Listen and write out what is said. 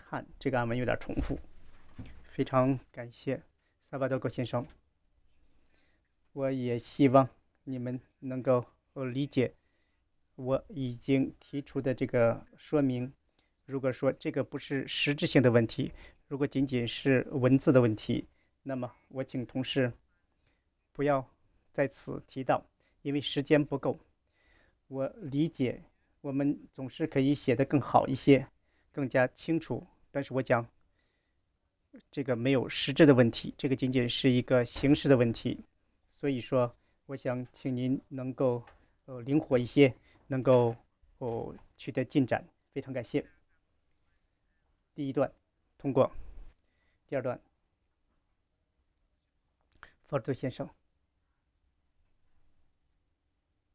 憾，这个案文有点重复。非常感谢萨巴多格先生，我也希望你们能够理解我已经提出的这个说明。如果说这个不是实质性的问题，如果仅仅是文字的问题，那么我请同事不要在此提到，因为时间不够。我理解我们总是可以写得更好一些，更加清楚，但是我讲这个没有实质的问题，这个仅仅是一个形式的问题。所以说我想请您能够灵活一些，能够取得进展，非常感谢。第一段通过，第二段，福尔顿先生。